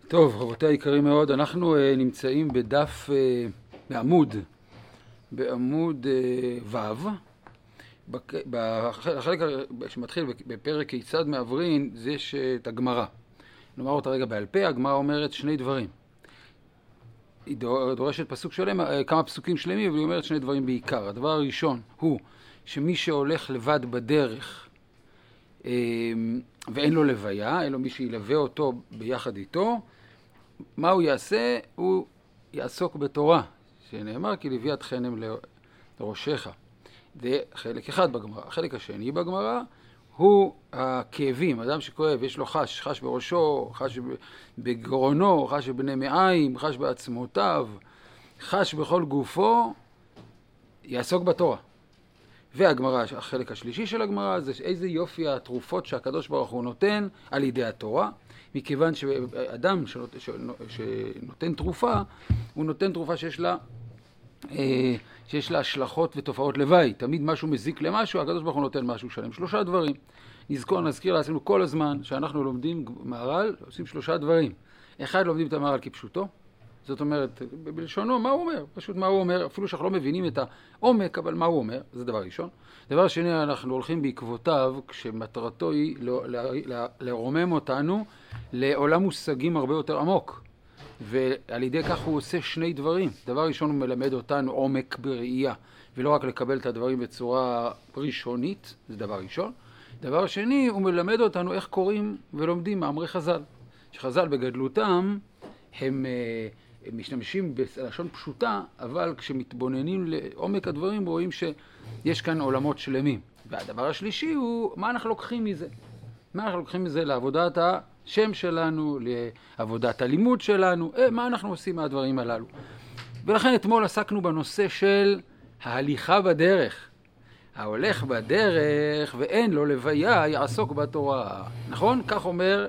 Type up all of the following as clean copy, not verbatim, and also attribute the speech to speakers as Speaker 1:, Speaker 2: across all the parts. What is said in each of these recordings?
Speaker 1: טוב, רבותיי היקרים מאוד, אנחנו נמצאים בדף, בעמוד ו', החלק שמתחיל בפרק כיצד מעברין, זה את הגמרא. נאמר אותה רגע בעל פה, הגמרא אומרת שני דברים. היא דורשת פסוק שלם, כמה פסוקים שלמים, אבל היא אומרת שני דברים בעיקר. הדבר הראשון הוא שמי שהולך לבד בדרך, ואין לו לוויה, אין לו מי שילווה אותו ביחד איתו, מה הוא יעשה? הוא יעסוק בתורה, שנאמר כי לוויית חנם לראשך. זה חלק אחד בגמרא. החלק השני בגמרא הוא הכאבים. אדם שכואב, יש לו חש בראשו, חש בגרונו, חש בבני מעיים, חש בעצמותיו, חש בכל גופו, יעסוק בתורה. והגמרא, החלק השלישי של הגמרא, זה איזה יופי התרופות שהקדוש ברוך הוא נותן על ידי התורה, מכיוון שאדם שנותן תרופה, הוא נותן תרופה שיש לה השלכות ותופעות לוואי. תמיד משהו מזיק למשהו, הקדוש ברוך הוא נותן משהו שלם. שלושה דברים. נזכיר לעצמנו כל הזמן שאנחנו לומדים מהר"ל, עושים שלושה דברים. אחד, לומדים את המהר"ל כפשוטו. זאת אומרת, בלשונו, מה הוא אומר? פשוט מה הוא אומר, אפילו שאנחנו לא מבינים את העומק, אבל מה הוא אומר? זה דבר ראשון. דבר שני, אנחנו הולכים בעקבותיו, כשמטרתו היא לרומם אותנו לעולם מושגים הרבה יותר עמוק. ועל ידי כך הוא עושה שני דברים. דבר ראשון, הוא מלמד אותנו עומק בראייה, ולא רק לקבל את הדברים בצורה ראשונית, זה דבר ראשון. דבר שני, הוא מלמד אותנו איך קוראים ולומדים מאמרי חז"ל. שחז"ל בגדלותם, הם משתמשים בלשון פשוטה, אבל כשמתבוננים לעומק הדברים רואים שיש כאן עולמות שלמים. והדבר השלישי הוא מה אנחנו לוקחים מזה. מה אנחנו לוקחים מזה לעבודת השם שלנו, לעבודת הלימוד שלנו, מה אנחנו עושים מהדברים הללו. ולכן אתמול עסקנו בנושא של ההליכה בדרך. ההולך בדרך ואין לו לוויה יעסוק בתורה. נכון? כך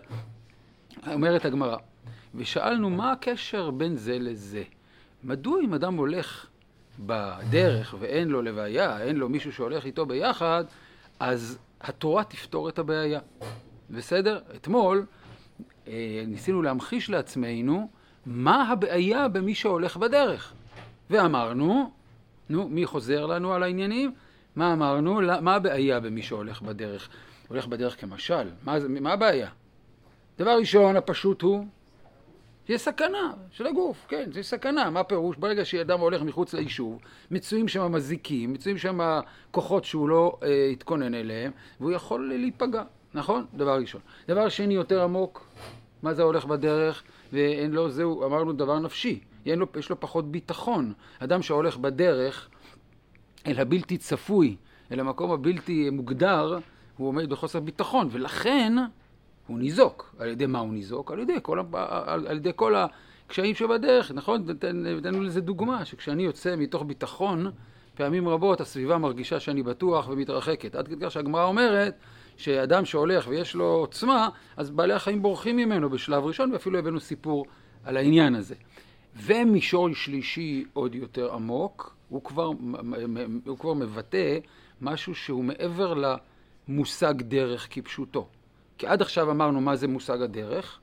Speaker 1: אומרת הגמרא. ושאלנו מה הקשר בין זה לזה. מדוע אם אדם הולך בדרך ואין לו לוויה, אין לו מישהו שהולך איתו ביחד, אז התורה תפתור את הבעיה. בסדר? אתמול ניסינו להמחיש לעצמנו מה הבעיה במי שהולך בדרך. ואמרנו, מי חוזר לנו על העניינים? מה אמרנו? מה הבעיה במי שהולך בדרך? הולך בדרך כמשל. מה הבעיה? דבר ראשון, הפשוט הוא יש סכנה של הגוף, כן, זה סכנה. מה פירוש? ברגע שאדם הולך מחוץ ליישוב, מצויים שם מזיקים, מצויים שם כוחות שהוא לא התכונן אליהם, והוא יכול להיפגע, נכון? דבר ראשון. דבר שני יותר עמוק, מה זה הולך בדרך? ואין לו, זהו, אמרנו דבר נפשי, יש לו פחות ביטחון. אדם שהולך בדרך אל הבלתי צפוי, אל המקום הבלתי מוגדר, הוא עומד בחוסר ביטחון, ולכן הוא ניזוק. על ידי מה הוא ניזוק? על ידי כל הקשיים שבדרך, נכון? נתנו לזה דוגמה, שכשאני יוצא מתוך ביטחון, פעמים רבות הסביבה מרגישה שאני בטוח ומתרחקת. עד כדי כך שהגמרא אומרת שאדם שהולך ויש לו עוצמה, אז בעלי החיים בורחים ממנו בשלב ראשון, ואפילו הבאנו סיפור על העניין הזה. ומישור שלישי עוד יותר עמוק, הוא כבר מבטא משהו שהוא מעבר למושג דרך כפשוטו. כי עד עכשיו אמרנו מה זה מושג הדרך,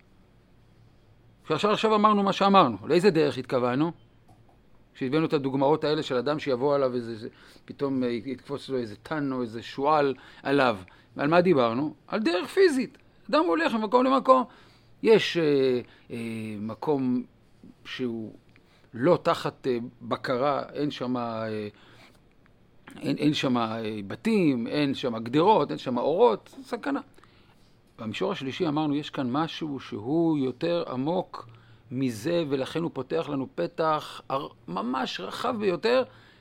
Speaker 1: ועכשיו אמרנו מה שאמרנו. לאיזה דרך התכוונו? כשהבאנו את הדוגמאות האלה של אדם שיבוא עליו פתאום יתקפוץ לו איזה טן או איזה שועל עליו. על מה דיברנו? על דרך פיזית. אדם הולך ממקום למקום. יש מקום שהוא לא תחת בקרה, אין שם בתים, אין שם גדרות, אין שם אורות, סכנה. במישור השלישי אמרנו, יש כאן משהו שהוא יותר עמוק מזה, ולכן הוא פותח לנו פתח ממש רחב ביותר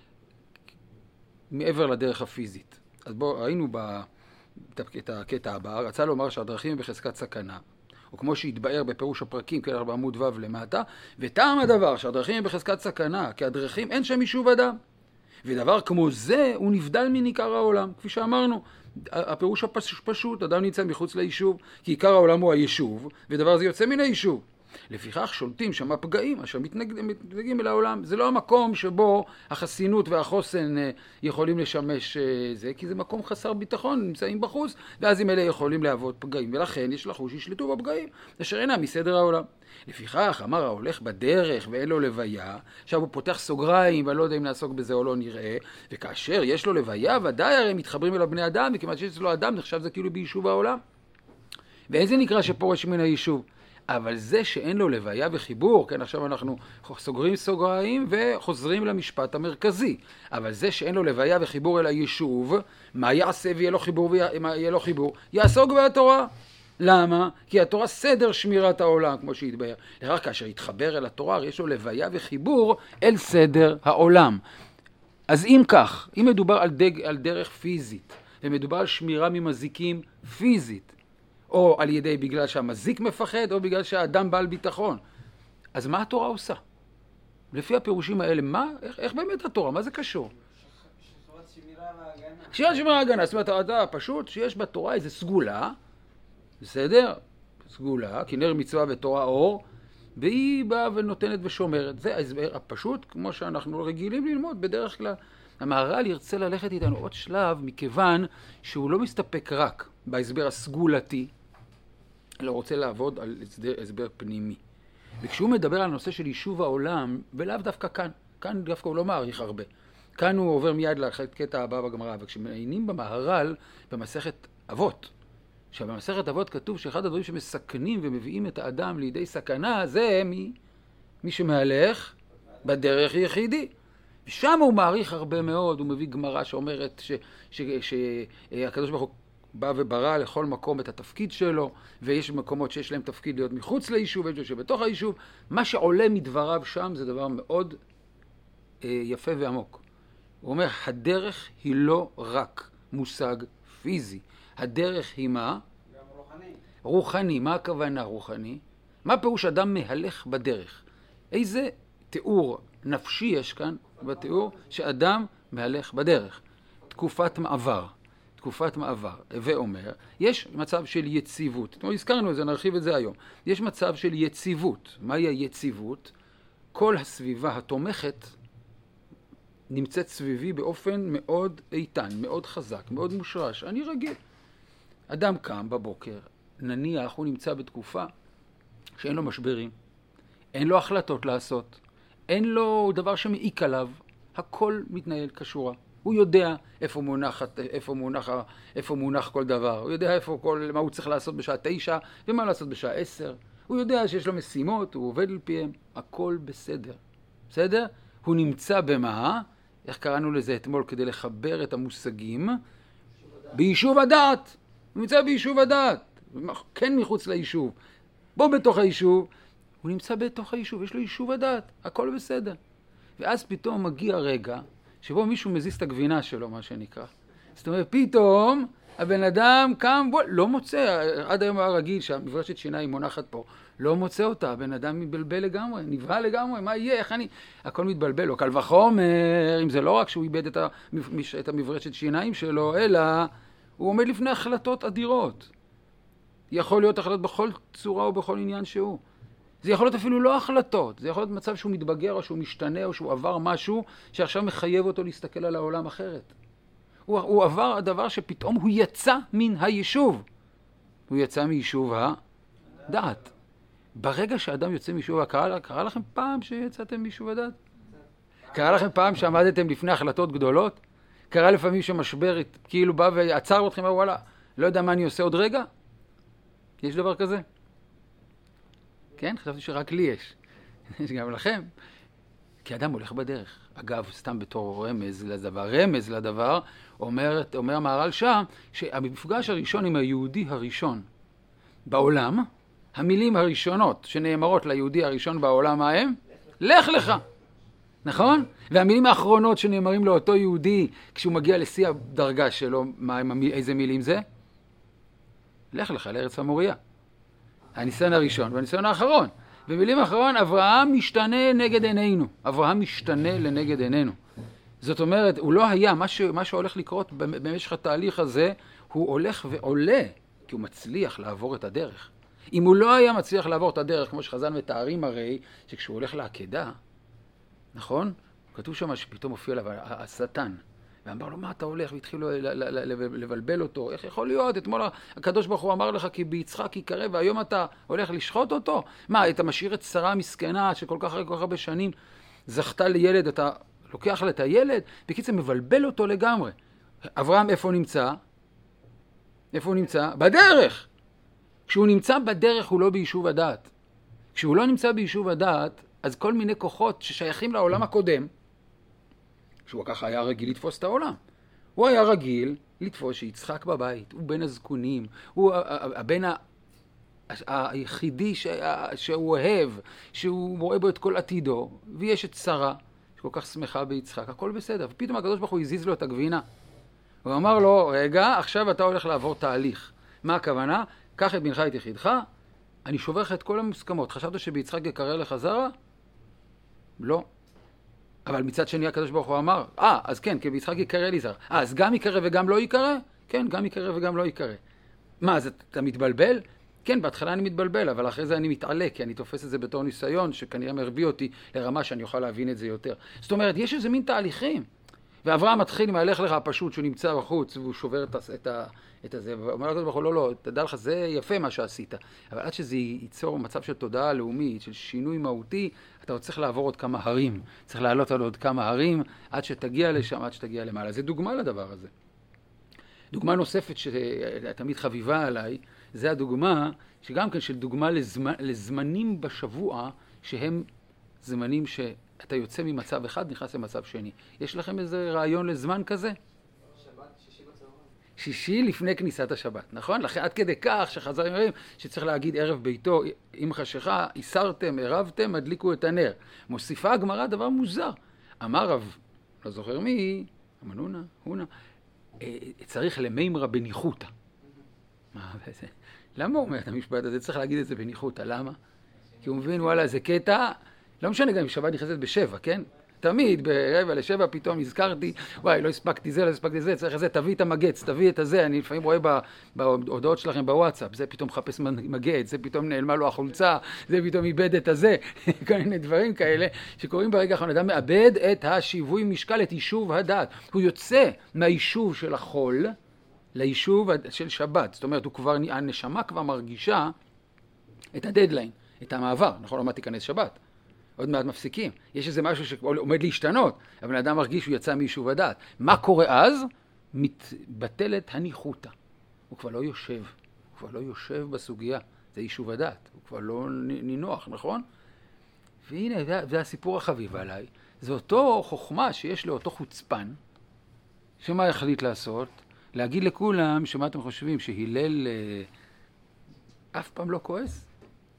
Speaker 1: מעבר לדרך הפיזית. אז בואו, ראינו את הקטע הבא, רצה לומר שהדרכים הם בחזקת סכנה, או כמו שהתבאר בפירוש הפרקים, כאלה בעמוד ו' למטה, וטעם הדבר שהדרכים הם בחזקת סכנה, כי הדרכים אין שם יישוב אדם. ודבר כמו זה הוא נבדל מניקר העולם, כפי שאמרנו. הפירוש הפשוט, אדם נמצא מחוץ ליישוב, כי עיקר העולם הוא היישוב, ודבר זה יוצא מן היישוב. לפיכך שולטים שם הפגעים אשר מתנגדים אל העולם. זה לא המקום שבו החסינות והחוסן יכולים לשמש זה, כי זה מקום חסר ביטחון, נמצאים בחוץ, ואז אם אלה יכולים להוות פגעים, ולכן יש לחוש שישלטו בפגעים, אשר אינם מסדר העולם. לפיכך אמר ההולך בדרך ואין לו לוויה, עכשיו הוא פותח סוגריים, ואני לא יודע אם נעסוק בזה או לא נראה, וכאשר יש לו לוויה, ודאי הרי מתחברים אליו בני אדם, וכמעט שיש לו אדם, נחשב זה כאילו ביישוב העולם. ואיזה נקרא שפורש מן היישוב? אבל זה שאין לו לוויה וחיבור, כן, עכשיו אנחנו סוגרים סוגריים וחוזרים למשפט המרכזי. אבל זה שאין לו לוויה וחיבור אל היישוב, מה יעשה ויהיה לו חיבור ויהיה לו חיבור? יעסוק בתורה. למה? כי התורה סדר שמירת העולם, כמו שהתבהר. רק כאשר יתחבר אל התורה, יש לו לוויה וחיבור אל סדר העולם. אז אם כך, אם מדובר על דרך פיזית, ומדובר על שמירה ממזיקים פיזית, או על ידי בגלל שהמזיק מפחד, או בגלל שהאדם בעל ביטחון. אז מה התורה עושה? לפי הפירושים האלה, איך באמת התורה? מה זה קשור? שמירה והגנה. זאת אומרת, אתה פשוט שיש בתורה איזו סגולה, בסדר? סגולה, כי נר מצווה ותורה אור, והיא באה ונותנת ושומרת. זה ההסבר הפשוט, כמו שאנחנו רגילים ללמוד בדרך כלל. המהר"ל ירצה ללכת איתנו עוד שלב, מכיוון שהוא לא מסתפק רק בהסבר הסגולתי, אלא רוצה לעבוד על הסבר פנימי. וכשהוא מדבר על הנושא של יישוב העולם, ולאו דווקא כאן דווקא הוא לא מעריך הרבה. כאן הוא עובר מיד לקטע הבא בגמרא, וכשמעיינים במהר"ל במסכת אבות, שבמסכת אבות כתוב שאחד הדברים שמסכנים ומביאים את האדם לידי סכנה, זה מי שמהלך בדרך יחידי. ושם הוא מעריך הרבה מאוד, הוא מביא גמרא שאומרת שהקדוש ברוך הוא בא וברא לכל מקום את התפקיד שלו, ויש מקומות שיש להם תפקיד להיות מחוץ ליישוב, ויש שבתוך היישוב. מה שעולה מדבריו שם זה דבר מאוד יפה ועמוק. הוא אומר, הדרך היא לא רק מושג פיזי. הדרך היא מה? גם רוחני. רוחני. מה הכוונה רוחני? מה פירוש אדם מהלך בדרך? איזה תיאור נפשי יש כאן בתיאור שאדם מהלך בדרך? תקופת מעבר. תקופת מעבר. ואומר, יש מצב של יציבות. הזכרנו את זה, נרחיב את זה היום. יש מצב של יציבות. מהי היציבות? כל הסביבה התומכת נמצאת סביבי באופן מאוד איתן, מאוד חזק, מאוד מושרש. אני רגיל. אדם קם בבוקר, נניח הוא נמצא בתקופה שאין לו משברים, אין לו החלטות לעשות, אין לו דבר שמעיק עליו, הכל מתנהל כשורה. הוא יודע איפה מונח כל דבר, הוא יודע מה הוא צריך לעשות בשעה 9 ומה לעשות בשעה 10. הוא יודע שיש לו משימות, הוא עובד על פיהם, הכל בסדר. בסדר? הוא נמצא במה? איך קראנו לזה אתמול כדי לחבר את המושגים? ביישוב הדעת. הוא נמצא ביישוב הדעת. כן מחוץ ליישוב. בוא בתוך היישוב. הוא נמצא בתוך היישוב, יש לו יישוב הדעת. הכל בסדר. ואז פתאום מגיע רגע שבו מישהו מזיז את הגבינה שלו, מה שנקרא. זאת אומרת, פתאום הבן אדם קם, לא מוצא, עד היום היה רגיל שהמברשת שיניים מונחת פה, לא מוצא אותה, הבן אדם מתבלבל לגמרי, נברא לגמרי, מה יהיה, איך אני, הכל מתבלבל לו, קל וחומר, אם זה לא רק שהוא איבד את המברשת שיניים שלו, אלא הוא עומד לפני החלטות אדירות. יכול להיות החלטות בכל צורה ובכל עניין שהוא. זה יכול להיות אפילו לא החלטות, זה יכול להיות מצב שהוא מתבגר או שהוא משתנה או שהוא עבר משהו שעכשיו מחייב אותו להסתכל על העולם אחרת. הוא עבר הדבר שפתאום הוא יצא מן היישוב. הוא יצא מיישוב הדעת. ברגע שאדם יוצא מיישוב, קרה לכם פעם שיצאתם מיישוב הדעת? קרה לכם פעם שעמדתם לפני החלטות גדולות? קרה לפעמים שמשבר כאילו בא ועצר אתכם, וואלה, לא יודע מה אני עושה עוד רגע? יש דבר כזה? כן? חשבתי שרק לי יש. יש גם לכם. כי אדם הולך בדרך. אגב, סתם בתור רמז לדבר, אומר מהר"ל שם, שהמפגש הראשון עם היהודי הראשון בעולם, המילים הראשונות שנאמרות ליהודי הראשון בעולם ההם, לך לך. נכון? והמילים האחרונות שנאמרים לאותו יהודי, כשהוא מגיע לשיא הדרגה שלו, איזה מילים זה? לך לך לארץ המוריה. הניסיון הראשון והניסיון האחרון. במילים האחרון, אברהם משתנה נגד עינינו. אברהם משתנה לנגד עינינו. זאת אומרת, הוא לא היה, מה שהולך לקרות במשך התהליך הזה, הוא הולך ועולה, כי הוא מצליח לעבור את הדרך. אם הוא לא היה מצליח לעבור את הדרך, כמו שחז"ל מתארים הרי, שכשהוא הולך לעקדה, נכון? כתוב שם שפתאום הופיע עליו השטן. ואמר לו, מה אתה הולך? והתחילו לבלבל אותו. איך יכול להיות? אתמול הקדוש ברוך הוא אמר לך, כי ביצחק יקרב, והיום אתה הולך לשחוט אותו? מה, אתה משאיר את שרה מסכנה, שכל כך הרבה שנים זכתה לילד, אתה לוקח לה את הילד? בקיצור, מבלבל אותו לגמרי. אברהם איפה נמצא? איפה הוא נמצא? בדרך! כשהוא נמצא בדרך הוא לא ביישוב הדעת. כשהוא לא נמצא ביישוב הדעת, אז כל מיני כוחות ששייכים לעולם הקודם, שהוא ככה היה רגיל לתפוס את העולם. הוא היה רגיל לתפוס שיצחק בבית, הוא בן הזקונים, הוא הבן היחידי שהוא אוהב, שהוא רואה בו את כל עתידו, ויש את שרה, שכל כך שמחה ביצחק, הכל בסדר. ופתאום הקדוש ברוך הוא הזיז לו את הגבינה. הוא אמר לו, רגע, עכשיו אתה הולך לעבור תהליך. מה הכוונה? קח את בנך את יחידך, אני שובר לך את כל המוסכמות. חשבת שביצחק יקרא לך זרע? לא. אבל מצד שני הקדוש ברוך הוא אמר, אז כן, כי ביצחק יקרא לי זרע. אז גם יקרא וגם לא יקרא? כן, גם יקרא וגם לא יקרא. מה, אז אתה מתבלבל? כן, בהתחלה אני מתבלבל, אבל אחרי זה אני מתעלה, כי אני תופס את זה בתור ניסיון, שכנראה מרביא אותי לרמה שאני אוכל להבין את זה יותר. זאת אומרת, יש איזה מין תהליכים. ואברהם מתחיל עם ההלך לך הפשוט, שהוא נמצא בחוץ, והוא שובר את הזה, ואומר לקדוש ברוך הוא, לא, תדע לך, זה יפה מה שעשית. אבל עד שזה ייצור מצב של תודעה לאומית, של שינוי מהותי, אתה עוד צריך לעבור עוד כמה הרים. צריך לעלות על עוד כמה הרים, עד שתגיע לשם, עד שתגיע למעלה. זה דוגמה לדבר הזה. דוגמה נוספת שתמיד חביבה עליי, זה הדוגמה, שגם כן של דוגמה לזמנים בשבוע, שהם זמנים שאתה יוצא ממצב אחד, נכנס למצב שני. יש לכם איזה רעיון לזמן כזה?
Speaker 2: שבת, שישי בצהריים.
Speaker 1: שישי לפני כניסת השבת, נכון? לכן עד כדי כך שחז"ל אומרים שצריך להגיד ערב ביתו, עם חשיכה, איסרתם, ערבתם, הדליקו את הנר. מוסיפה הגמרא דבר מוזר. אמר רב, לא זוכר מי, המנונה, הונה, צריך למימרא בניחותא. למה הוא אומר את המשפט הזה? צריך להגיד את זה בניחותא. למה? כי הוא מבין, וואלה, זה קטע, לא משנה גם אם שבת נכנסת בשבע, כן? תמיד ברבע לשבע פתאום הזכרתי, וואי, לא הספקתי זה, לא הספקתי זה, צריך את זה, תביא את המגץ, תביא את הזה. אני לפעמים רואה בהודעות שלכם בוואטסאפ, זה פתאום מחפש מגץ, זה פתאום נעלמה לו החולצה, זה פתאום איבד את הזה, כל מיני דברים כאלה שקוראים ברגע האחרון. אדם מאבד את השיווי משקל, את יישוב הדעת. הוא יוצא מהיישוב של החול ליישוב של שבת. זאת אומרת, הנשמה כבר מרגישה את הדדליין, את המעבר. נכון, לא תיכנס שבת. עוד מעט מפסיקים. יש איזה משהו שעומד להשתנות, אבל האדם מרגיש שהוא יצא מיישוב הדעת. מה קורה אז? מתבטלת הניחותא. הוא כבר לא יושב. הוא כבר לא יושב בסוגיה. זה יישוב הדעת. הוא כבר לא נינוח, נכון? והנה, זה הסיפור החביב עליי. זה אותו חוכמה שיש לו אותו חוצפן, שמה החליט לעשות? להגיד לכולם שמה אתם חושבים, שהילל אף פעם לא כועס?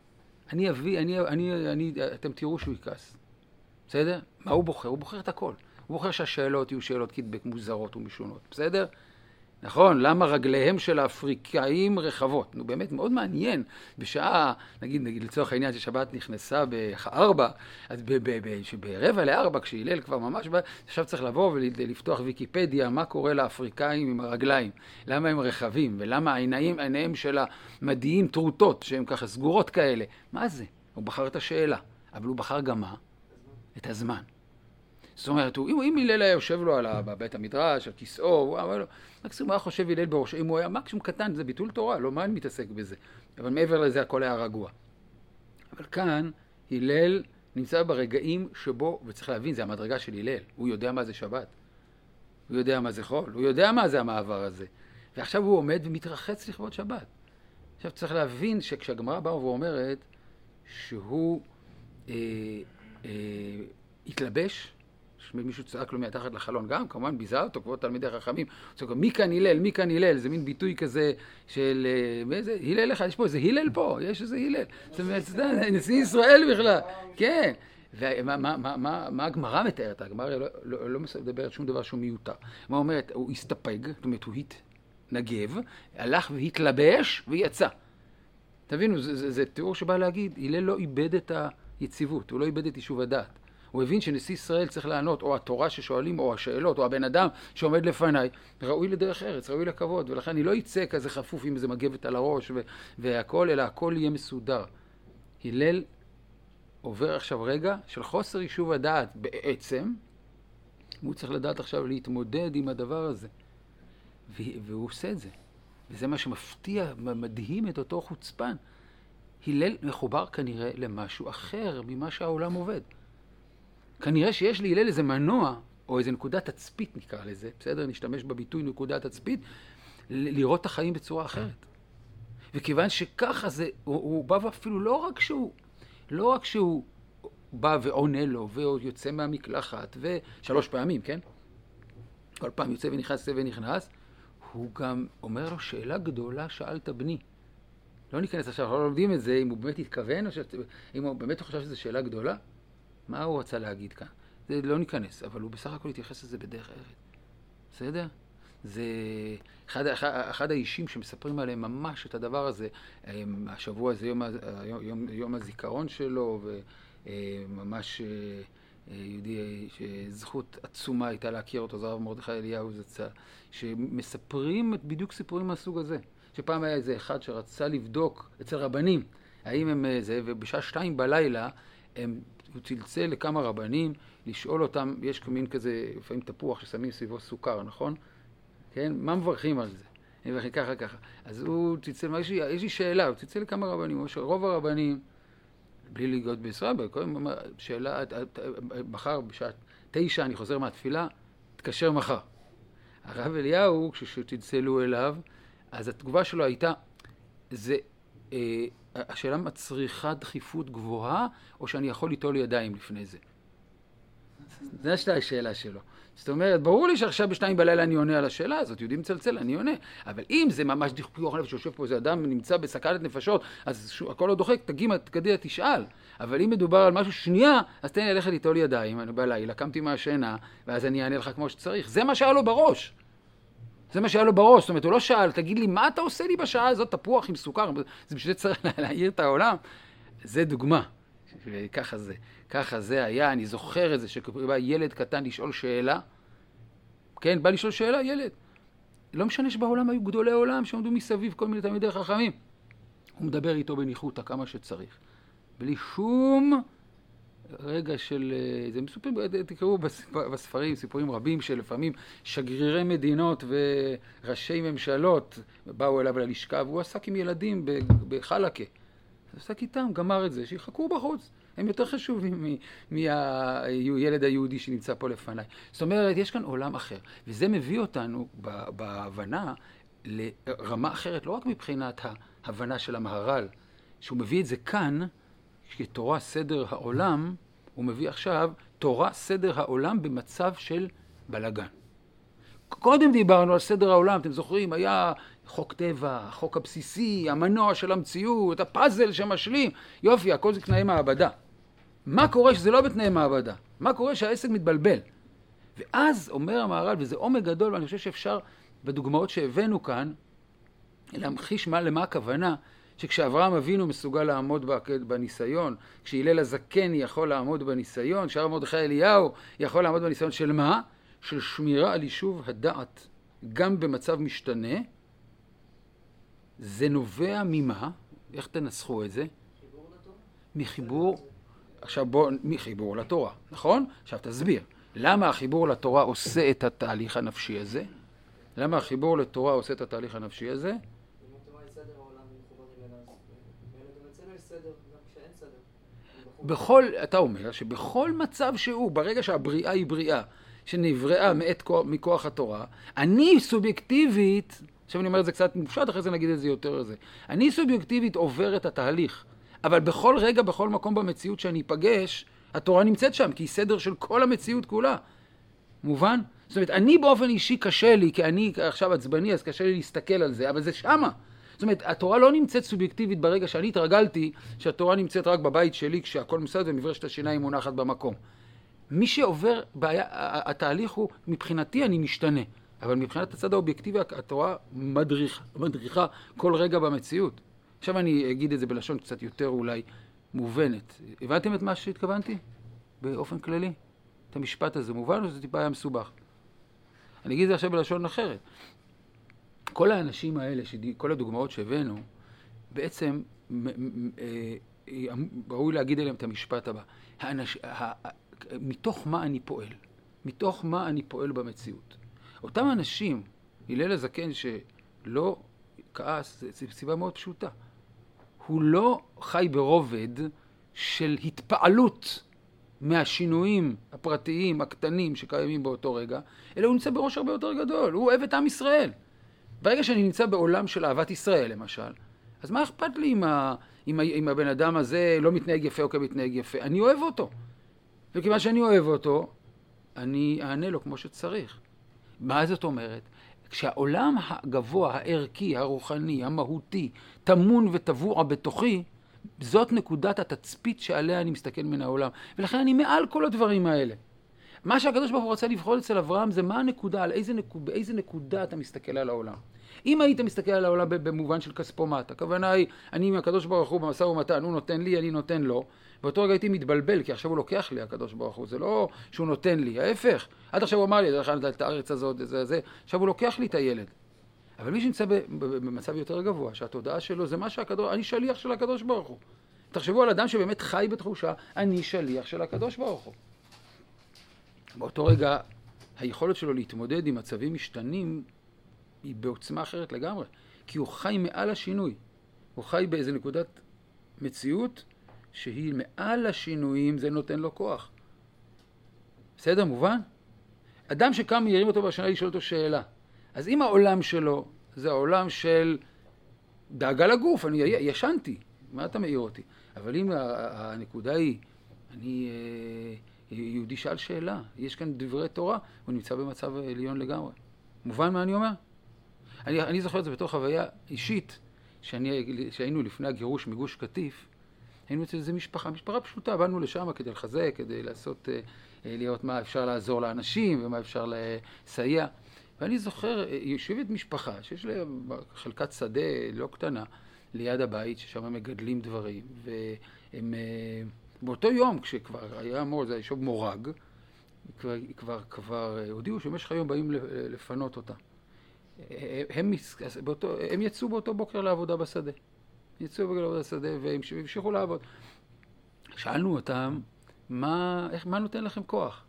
Speaker 1: אתם תראו שהוא יכעס. בסדר? מה הוא בוחר? הוא בוחר את הכל. הוא בוחר שהשאלות יהיו שאלות קיטבק מוזרות ומשונות. בסדר? נכון? למה רגליהם של האפריקאים רחבות? נו, באמת מאוד מעניין. בשעה, נגיד לצורך העניין ששבת נכנסה ב-4, אז ברבע ל-4, כשהילל כבר ממש בא, עכשיו צריך לבוא ולפתוח ויקיפדיה, מה קורה לאפריקאים עם הרגליים, למה הם רחבים, ולמה עיניהם של המדיים טרוטות, שהן ככה סגורות כאלה. מה זה? הוא בחר את השאלה, אבל הוא בחר גם מה? את הזמן. זאת אומרת, אם הילל היה יושב לו בבית המדרש, על כיסאו, הוא אמר לו, מקסימום היה חושב הילל בראש, אם הוא היה מקסימום קטן, זה ביטול תורה, לא מה אני מתעסק בזה. אבל מעבר לזה הכל היה רגוע. אבל כאן, הילל נמצא ברגעים שבו, וצריך להבין, זה המדרגה של הילל, הוא יודע מה זה שבת, הוא יודע מה זה חול, הוא יודע מה זה המעבר הזה. ועכשיו הוא עומד ומתרחץ לכבוד שבת. עכשיו צריך להבין שכשהגמרא באה ואומרת שהוא התלבש, מישהו צעק לו מתחת לחלון, גם כמובן ביזה אותו, כבוד תלמידי חכמים, צועק לו, מי כאן הלל, מי כאן הלל, זה מין ביטוי כזה של, איזה, הלל אחד, יש פה איזה הלל פה, יש איזה הלל, זאת אומרת, נשיא ישראל בכלל, כן, ומה הגמרא מתארת? הגמרא לא מדברת שום דבר שהוא מיותר, מה אומרת? הוא הסתפג, זאת אומרת, הוא התנגב, הלך והתלבש ויצא. תבינו, זה תיאור שבא להגיד, הלל לא איבד את היציבות, הוא לא איבד את יישוב הדעת. הוא הבין שנשיא ישראל צריך לענות, או התורה ששואלים, או השאלות, או הבן אדם שעומד לפניי, ראוי לדרך ארץ, ראוי לכבוד, ולכן אני לא יצא כזה חפוף עם איזה מגבת על הראש והכל, אלא הכל יהיה מסודר. הלל עובר עכשיו רגע של חוסר יישוב הדעת בעצם, הוא צריך לדעת עכשיו להתמודד עם הדבר הזה. והוא עושה את זה. וזה מה שמפתיע, מדהים את אותו חוצפן. הלל מחובר כנראה למשהו אחר ממה שהעולם עובד. כנראה שיש להלל איזה מנוע, או איזה נקודת תצפית נקרא לזה, בסדר? נשתמש בביטוי נקודת תצפית, לראות את החיים בצורה אחרת. וכיוון שככה זה, הוא בא ואפילו לא רק שהוא בא ועונה לו, ויוצא מהמקלחת, ושלוש פעמים, כן? כל פעם יוצא ונכנס, הוא גם אומר לו, שאלה גדולה שאלת בני. לא ניכנס עכשיו, אנחנו לא לומדים את זה, אם הוא באמת התכוון, או אם הוא באמת חושב שזו שאלה גדולה, מה הוא רצה להגיד כאן? זה לא ניכנס, אבל הוא בסך הכל התייחס לזה בדרך אחרת. בסדר? זה אחד האישים שמספרים עליהם ממש את הדבר הזה. השבוע זה יום הזיכרון שלו, וממש יהודי שזכות עצומה הייתה להכיר אותו, זה הרב מרדכי אליהו זצ"ל, שמספרים בדיוק סיפורים מהסוג הזה. שפעם היה איזה אחד שרצה לבדוק אצל רבנים, האם הם זה, ובשעה 2 בלילה הוא צלצל לכמה רבנים, לשאול אותם, יש מין כזה, לפעמים תפוח ששמים סביבו סוכר, נכון? כן? מה מברכים על זה? הם מברכים ככה. אז הוא צלצל, יש לי שאלה, הוא צלצל לכמה רבנים, הוא רוב הרבנים, בלי לגעות בישראל, שאלה, מחר בשעה 9 אני חוזר מהתפילה, תקשר מחר. הרב אליהו, כשצלצלו אליו, אז התגובה שלו הייתה, השאלה מצריכה דחיפות גבוהה, או שאני יכול ליטול ידיים לפני זה? זו השאלה שלו. זאת אומרת, ברור לי שעכשיו ב2 בלילה אני עונה על השאלה הזאת, יודעים צלצל, אני עונה. אבל אם זה ממש דחיפות נפש, שיושב פה איזה אדם נמצא בסכנת נפשות, אז הכל לא דוחק, תגיע, תשאל. אבל אם מדובר על משהו שנייה, אז תן לי ללכת ליטול ידיים, אני בלילה, קמתי מהשינה, ואז אני אענה לך כמו שצריך. זה מה שהיה לו בראש. זאת אומרת, הוא לא שאל, תגיד לי, מה אתה עושה לי בשעה הזאת, תפוח עם סוכר? זה בשביל זה צריך להעיר את העולם. זה דוגמה. ככה זה היה, אני זוכר את זה, שבא ילד קטן לשאול שאלה. כן, בא לשאול שאלה, ילד. לא משנה שבעולם היו גדולי עולם שעומדו מסביב כל מיני תלמידי חכמים. הוא מדבר איתו בניחותא כמה שצריך. בלי שום רגע של, זה מסופרים, תקראו בספרים, סיפורים רבים שלפעמים שגרירי מדינות וראשי ממשלות באו אליו ללשכה, והוא עסק עם ילדים בחלקה. הוא עסק איתם, גמר את זה, שיחכו בחוץ. הם יותר חשובים מהילד היהודי שנמצא פה לפניי. זאת אומרת, יש כאן עולם אחר. וזה מביא אותנו בהבנה לרמה אחרת, לא רק מבחינת ההבנה של המהר"ל, שהוא מביא את זה כאן, כתורה סדר העולם, הוא מביא עכשיו תורה סדר העולם במצב של בלגן. קודם דיברנו על סדר העולם, אתם זוכרים, היה חוק טבע, החוק הבסיסי, המנוע של המציאות, הפאזל שמשלים, יופי, הכל זה תנאי מעבדה. מה קורה שזה לא בתנאי מעבדה? מה קורה שהעסק מתבלבל? ואז אומר המהר"ל, וזה עומק גדול, ואני חושב שאפשר בדוגמאות שהבאנו כאן, להמחיש למה הכוונה, שכשאברהם אבינו מסוגל לעמוד בניסיון, כשהלל הזקן יכול לעמוד בניסיון, שהרב מרדכי אליהו יכול לעמוד בניסיון של מה? של שמירה על יישוב הדעת, גם במצב משתנה. זה נובע ממה? איך תנסחו את זה?
Speaker 2: חיבור לתורה.
Speaker 1: מחיבור לתורה, נכון? עכשיו תסביר. למה החיבור לתורה עושה את התהליך הנפשי הזה? למה החיבור לתורה עושה את התהליך הנפשי הזה?
Speaker 2: אם התורה היא סדר העולם ומחובר אליה, גם אצלנו יש סדר, גם כשאין סדר.
Speaker 1: אתה אומר שבכל מצב שהוא, ברגע שהבריאה היא בריאה, שנבראה מכוח התורה, אני סובייקטיבית, עכשיו אני אומר את זה קצת מופשט, אחרי זה נגיד את זה יותר זה, אני סובייקטיבית עובר את התהליך, אבל בכל רגע, בכל מקום במציאות שאני אפגש, התורה נמצאת שם, כי היא סדר של כל המציאות כולה. מובן? זאת אומרת, אני באופן אישי קשה לי, כי אני עכשיו עצבני, אז קשה לי להסתכל על זה, אבל זה שמה. זאת אומרת, התורה לא נמצאת סובייקטיבית ברגע שאני התרגלתי, שהתורה נמצאת רק בבית שלי, כשהכל מסודר ומברשת השיניים מונחת במקום. מי שעובר, התהליך הוא, מבחינתי אני משתנה, אבל מבחינת הצד האובייקטיבי, התורה מדריכה כל רגע במציאות. עכשיו אני אגיד את זה בלשון קצת יותר אולי מובנת. הבנתם את מה שהתכוונתי? באופן כללי. את המשפט הזה מובן או זה טיפה היה מסובך? אני אגיד את זה עכשיו בלשון אחרת. כל האנשים האלה, כל הדוגמאות שהבאנו, בעצם ראוי להגיד עליהם את המשפט הבא. מתוך מה אני פועל? מתוך מה אני פועל במציאות? אותם אנשים, הלל הזקן שלא כעס, זו סיבה מאוד פשוטה. הוא לא חי ברובד של התפעלות מהשינויים הפרטיים, הקטנים שקיימים באותו רגע, אלא הוא נמצא בראש הרבה יותר גדול. הוא אוהב את עם ישראל. ברגע שאני נמצא בעולם של אהבת ישראל, למשל, אז מה אכפת לי אם הבן אדם הזה לא מתנהג יפה או כמתנהג יפה? אני אוהב אותו. וכיוון שאני אוהב אותו, אני אענה לו כמו שצריך. מה זאת אומרת? כשהעולם הגבוה, הערכי, הרוחני, המהותי, תמון וטבוע בתוכי, זאת נקודת התצפית שעליה אני מסתכל מן העולם. ולכן אני מעל כל הדברים האלה. מה שהקדוש ברוך הוא רצה לבחור אצל אברהם זה מה הנקודה, באיזה נקודה אתה מסתכל על העולם. אם היית מסתכל על העולם במובן של כספומט, הכוונה היא, אני עם הקדוש ברוך הוא במשא ומתן, הוא נותן לי, אני נותן לו, באותו רגע הייתי מתבלבל, כי עכשיו הוא לוקח לי, הקדוש ברוך הוא, זה לא שהוא נותן לי, ההפך. עד עכשיו הוא אמר לי, את הארץ הזאת, זה, עכשיו הוא לוקח לי את הילד. אבל מי שנמצא במצב יותר גבוה, שהתודעה שלו זה מה אני שליח של הקדוש ברוך הוא. תחשבו על אדם שבאמת חי בתחושה, אני שליח של הקדוש ברוך הוא. באותו רגע, היכולת שלו להתמודד עם מצבים משתנים היא בעוצמה אחרת לגמרי. כי הוא חי מעל השינוי. הוא חי באיזו נקודת מציאות שהיא מעל השינויים, זה נותן לו כוח. בסדר, מובן? אדם שקם מיירים אותו בשנה לשאול אותו שאלה. אז אם העולם שלו זה העולם של דאגה לגוף, אני ישנתי, מה אתה מעיר אותי? אבל אם הנקודה היא, אני יהודי שאל שאלה, יש כאן דברי תורה, הוא נמצא במצב עליון לגמרי. מובן מה אני אומר? אני זוכר את זה בתור חוויה אישית, שהיינו לפני הגירוש מגוש קטיף, היינו אצל איזה משפחה פשוטה, באנו לשם כדי לחזק, כדי לעשות, לראות מה אפשר לעזור לאנשים ומה אפשר לסייע. ואני זוכר, יושבת משפחה שיש לה חלקת שדה לא קטנה ליד הבית, ששם מגדלים דברים, והם באותו יום, כשכבר היה אמור, זה ישוב מורג, כבר הודיעו שבמשך היום באים לפנות אותה. הם יצאו באותו בוקר לעבודה בשדה. יצאו בוקר לעבודה בשדה והמשיכו לעבוד. שאלנו אותם, מה נותן לכם כוח?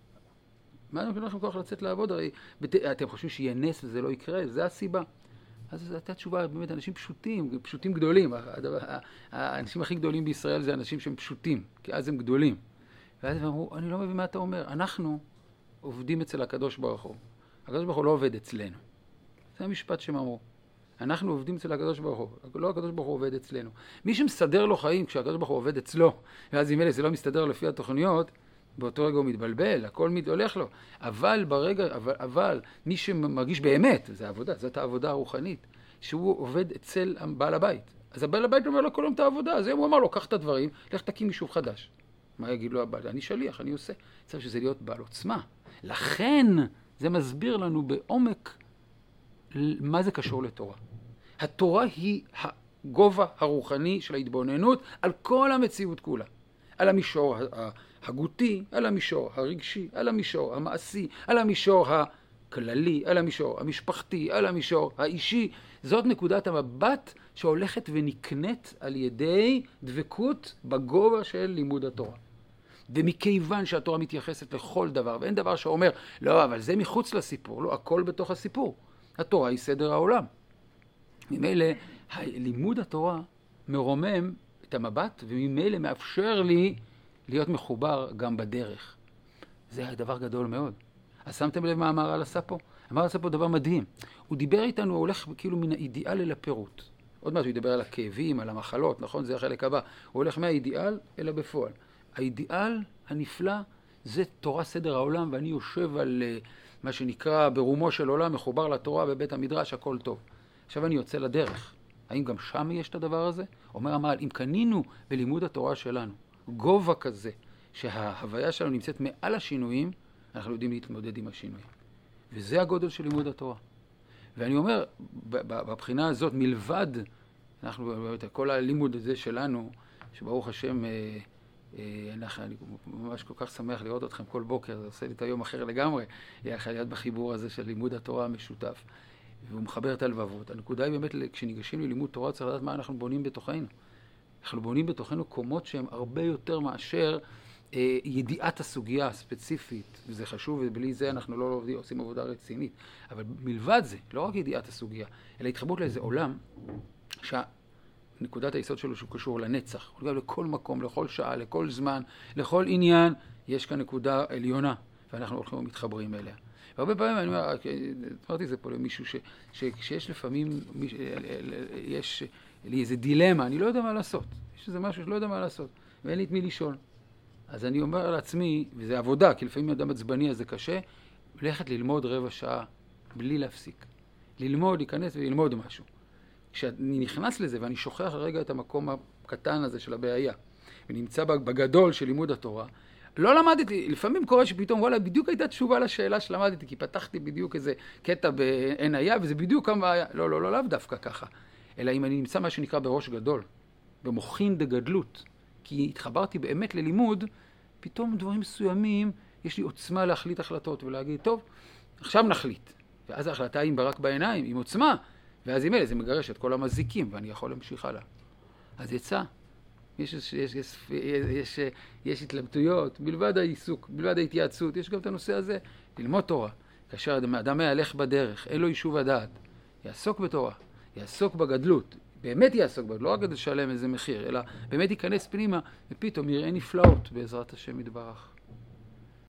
Speaker 1: מה נותן לכם כוח לצאת לעבוד? הרי אתם חושבים שיהיה נס וזה לא יקרה? זה הסיבה. אז זו הייתה תשובה, באמת, אנשים פשוטים גדולים. האנשים הכי גדולים בישראל זה אנשים שהם פשוטים, כי אז הם גדולים. ואז הם אמרו, אני לא מבין מה אתה אומר. אנחנו עובדים אצל הקדוש ברוך הוא. הקדוש ברוך הוא לא עובד אצלנו. זה המשפט שהם אמרו. אנחנו עובדים אצל הקדוש ברוך הוא. לא הקדוש ברוך הוא עובד אצלנו. מי שמסדר לו חיים כשהקדוש ברוך הוא עובד אצלו, ואז אם אלה זה לא מסתדר לפי התוכניות, באותו רגע הוא מתבלבל, הכל הולך לו. אבל מי שמרגיש באמת, זה העבודה, זאת העבודה הרוחנית, שהוא עובד אצל בעל הבית. אז הבעל הבית אומר לו כל יום את העבודה, אז הוא אמר לו, קח את הדברים, לך תקים יישוב חדש. מה יגיד לו הבעל? אני שליח, אני עושה. צריך שזה להיות בעל עוצמה. לכן זה מסביר לנו בעומק מה זה קשור לתורה. התורה היא הגובה הרוחני של ההתבוננות על כל המציאות כולה. על המישור הגותי, על המישור הרגשי, על המישור המעשי, על המישור הכללי, על המישור המשפחתי, על המישור האישי. זאת נקודת המבט שהולכת ונקנית על ידי דבקות בגובה של לימוד התורה. ומכיוון שהתורה מתייחסת לכל דבר, ואין דבר שאומר, לא, אבל זה מחוץ לסיפור, לא, הכל בתוך הסיפור. התורה היא סדר העולם. ממילא, לימוד התורה מרומם את המבט, וממילא מאפשר לי להיות מחובר גם בדרך. זה הדבר גדול מאוד. אז שמתם לב מה המהר"ל עשה פה? המהר"ל עשה פה דבר מדהים. הוא דיבר איתנו, הוא הולך כאילו מן האידיאל אל הפירוט. עוד מעט הוא ידבר על הכאבים, על המחלות, נכון? זה החלק הבא. הוא הולך מהאידיאל אל הבפועל. האידיאל הנפלא זה תורה סדר העולם, ואני יושב על מה שנקרא ברומו של עולם, מחובר לתורה בבית המדרש, הכל טוב. עכשיו אני יוצא לדרך. האם גם שם יש את הדבר הזה? אומר המהר"ל, אם קנינו בלימוד התורה שלנו גובה כזה, שההוויה שלנו נמצאת מעל השינויים, אנחנו יודעים להתמודד עם השינויים. וזה הגודל של לימוד התורה. ואני אומר, בבחינה הזאת, מלבד, אנחנו, כל הלימוד הזה שלנו, שברוך השם אני ממש כל כך שמח לראות אתכם כל בוקר, זה עושה לי את היום אחר לגמרי, יחד בחיבור הזה של לימוד התורה המשותף. והוא מחבר את הלבבות. הנקודה היא באמת, כשניגשים ללימוד תורה, צריך לדעת מה אנחנו בונים בתוכנו. אנחנו בונים בתוכנו קומות שהן הרבה יותר מאשר ידיעת הסוגיה הספציפית, וזה חשוב, ובלי זה אנחנו לא עושים עבודה רצינית. אבל מלבד זה, לא רק ידיעת הסוגיה, אלא התחברות לאיזה עולם, נקודת היסוד שלו שהוא קשור לנצח. גם לכל מקום, לכל שעה, לכל זמן, לכל עניין, יש כאן נקודה עליונה, ואנחנו הולכים ומתחברים אליה. והרבה פעמים אני אומר, אמרתי זה פה למישהו, שיש לפעמים, יש לי איזה דילמה, אני לא יודע מה לעשות. יש איזה משהו שלא יודע מה לעשות, ואין לי את מי לשאול. אז אני אומר לעצמי, וזה עבודה, כי לפעמים אדם עצבני אז זה קשה, ללכת ללמוד רבע שעה, בלי להפסיק. ללמוד, להיכנס וללמוד משהו. כשאני נכנס לזה ואני שוכח רגע את המקום הקטן הזה של הבעיה, ונמצא בגדול של לימוד התורה, לא למדתי, לפעמים קורה שפתאום, וואלה, בדיוק הייתה תשובה לשאלה שלמדתי, כי פתחתי בדיוק איזה קטע בעין היה, וזה בדיוק כמה היה, לא דווקא ככה. אלא אם אני נמצא מה שנקרא בראש גדול, במוחין דגדלות, כי התחברתי באמת ללימוד, פתאום דברים מסוימים, יש לי עוצמה להחליט החלטות ולהגיד, טוב, עכשיו נחליט. ואז ההחלטה היא ברק בעיניים, עם עוצמה, ואז עם אלה זה מגרש את כל המזיקים, ואני יכול להמשיך הלאה. אז יצא. יש התלבטויות, בלבד העיסוק, בלבד ההתייעצות, יש גם את הנושא הזה, ללמוד תורה. כאשר אדם ילך בדרך, אין לו יישוב הדעת, יעסוק בתורה, יעסוק בגדלות, באמת יעסוק בגדלות, לא רק כדי לשלם איזה מחיר, אלא באמת ייכנס פנימה, ופתאום יראה נפלאות בעזרת השם יתברך.